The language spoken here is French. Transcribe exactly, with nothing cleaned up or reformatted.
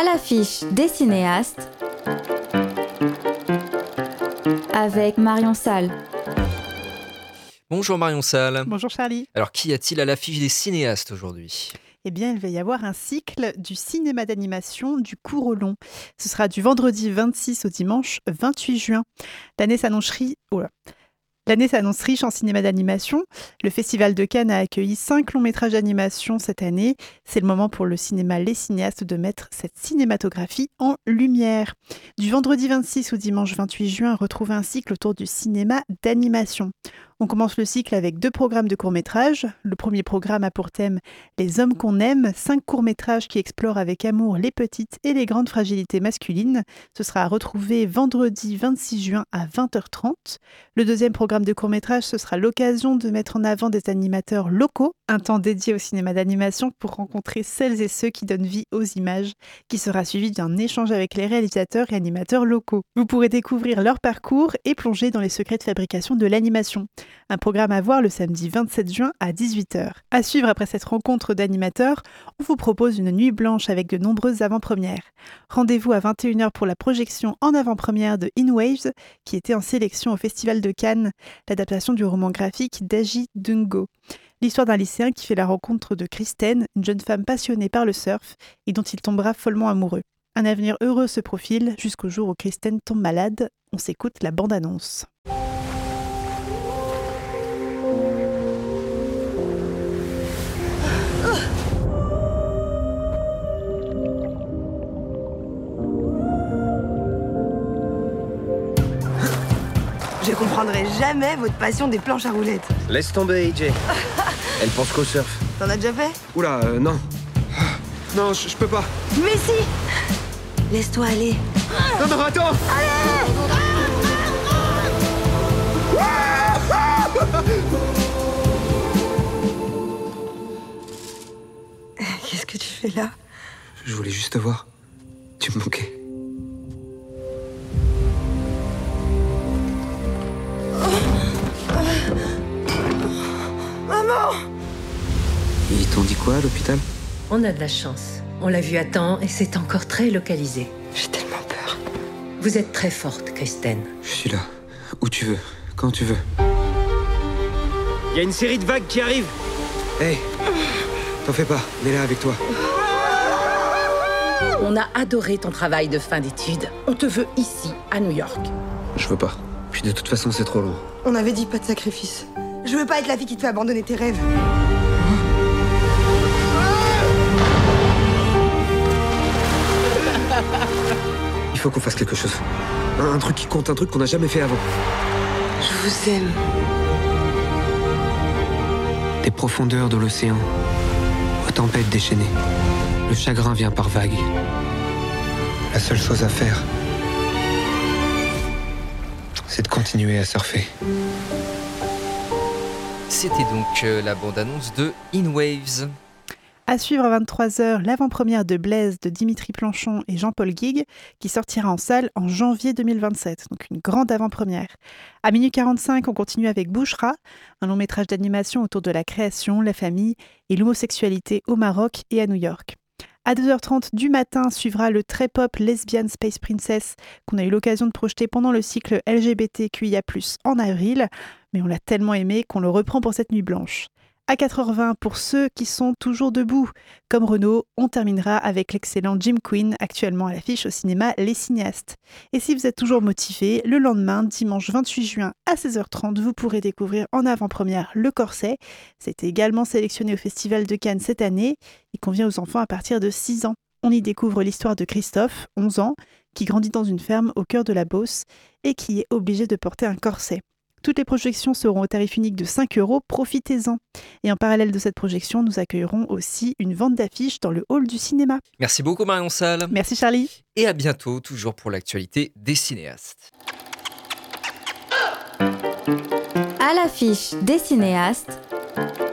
À l'affiche des cinéastes avec Marion Salle. Bonjour Marion Salle. Bonjour Charlie. Alors, qu'y a-t-il à l'affiche des cinéastes aujourd'hui ? Eh bien, il va y avoir un cycle du cinéma d'animation du court au long. Ce sera du vendredi vingt-six au dimanche vingt-huit juin. L'année s'annonce ri- oh là. L'année s'annonce riche en cinéma d'animation. Le Festival de Cannes a accueilli cinq longs métrages d'animation cette année. C'est le moment pour le cinéma Les Cinéastes de mettre cette cinématographie en lumière. Du vendredi vingt-six au dimanche vingt-huit juin, retrouvez un cycle autour du cinéma d'animation. On commence le cycle avec deux programmes de courts-métrages. Le premier programme a pour thème « Les hommes qu'on aime », cinq courts-métrages qui explorent avec amour les petites et les grandes fragilités masculines. Ce sera à retrouver vendredi vingt-six juin à vingt heures trente. Le deuxième programme de court-métrage, ce sera l'occasion de mettre en avant des animateurs locaux, un temps dédié au cinéma d'animation pour rencontrer celles et ceux qui donnent vie aux images, qui sera suivi d'un échange avec les réalisateurs et animateurs locaux. Vous pourrez découvrir leur parcours et plonger dans les secrets de fabrication de l'animation. Un programme à voir le samedi vingt-sept juin à dix-huit heures. À suivre après cette rencontre d'animateurs, on vous propose une nuit blanche avec de nombreuses avant-premières. Rendez-vous à vingt et une heures pour la projection en avant-première de In Waves, qui était en sélection au Festival de Cannes, l'adaptation du roman graphique d'Aji Dungo. L'histoire d'un lycéen qui fait la rencontre de Kristen, une jeune femme passionnée par le surf et dont il tombera follement amoureux. Un avenir heureux se profile jusqu'au jour où Kristen tombe malade. On s'écoute la bande-annonce. Je comprendrai jamais votre passion des planches à roulettes. Laisse tomber, A J. Elle pense qu'au surf. T'en as déjà fait? Oula, euh, non. Non, je je peux pas. Mais si! Laisse-toi aller. Non, non, attends. Qu'est-ce que tu fais là? Je voulais juste te voir. Tu me manquais. Maman! Ils t'ont dit quoi à l'hôpital? On a de la chance. On l'a vu à temps et c'est encore très localisé. J'ai tellement peur. Vous êtes très forte, Kristen. Je suis là. Où tu veux. Quand tu veux. Il y a une série de vagues qui arrivent. Hé, t'en fais pas. On est là avec toi. On a adoré ton travail de fin d'études. On te veut ici, à New York. Je veux pas. Puis de toute façon, c'est trop lourd. On avait dit pas de sacrifice. Je veux pas être la fille qui te fait abandonner tes rêves. Il faut qu'on fasse quelque chose. Un, un truc qui compte, un truc qu'on n'a jamais fait avant. Je vous aime. Des profondeurs de l'océan, aux tempêtes déchaînées. Le chagrin vient par vagues. La seule chose à faire, c'est de continuer à surfer. C'était donc euh, la bande-annonce de In Waves. À suivre à vingt-trois heures, l'avant-première de Blaise de Dimitri Planchon et Jean-Paul Guigues, qui sortira en salle en janvier deux mille vingt-sept, donc une grande avant-première. À minuit quarante-cinq, on continue avec Bouchra, un long métrage d'animation autour de la création, la famille et l'homosexualité au Maroc et à New York. À deux heures trente du matin suivra le très pop Lesbian Space Princess qu'on a eu l'occasion de projeter pendant le cycle L G B T Q I A plus, en avril, mais on l'a tellement aimé qu'on le reprend pour cette nuit blanche. À quatre heures vingt, pour ceux qui sont toujours debout, comme Renaud, on terminera avec l'excellent Jim Quinn, actuellement à l'affiche au cinéma Les Cinéastes. Et si vous êtes toujours motivé, le lendemain, dimanche vingt-huit juin à seize heures trente, vous pourrez découvrir en avant-première Le Corset. C'était également sélectionné au Festival de Cannes cette année. Il convient aux enfants à partir de six ans. On y découvre l'histoire de Christophe, onze ans, qui grandit dans une ferme au cœur de la Beauce et qui est obligé de porter un corset. Toutes les projections seront au tarif unique de cinq euros, profitez-en. Et en parallèle de cette projection, nous accueillerons aussi une vente d'affiches dans le hall du cinéma. Merci beaucoup Marion Salle. Merci Charlie. Et à bientôt, toujours pour l'actualité des cinéastes. À l'affiche des cinéastes